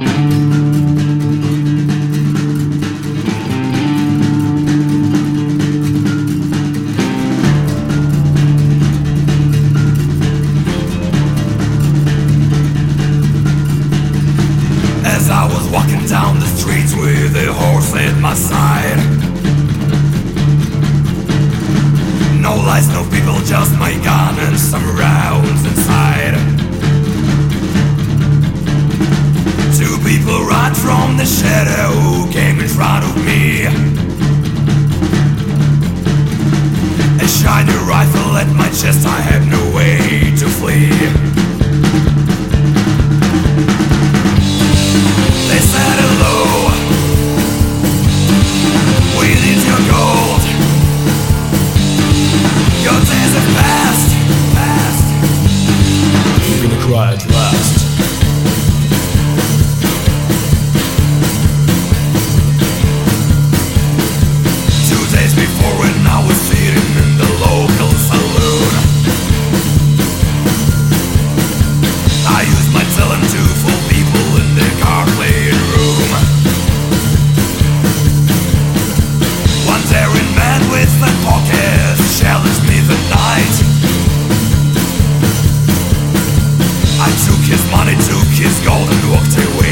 As I was walking down the streets with a horse at my side, no lights, no people, just my gun and some rounds inside. Two people right from the shadow came in front of me. A shiny rifle at my chest, I had no way to flee. They said hello, we need your gold. Your days have passed, Leaving a cry at last. 2 days before, when I was sitting in the local saloon, I used my talent to fool people in the car playing room. One daring man with fat pockets challenged me the night. I took his money, took his gold, and walked away.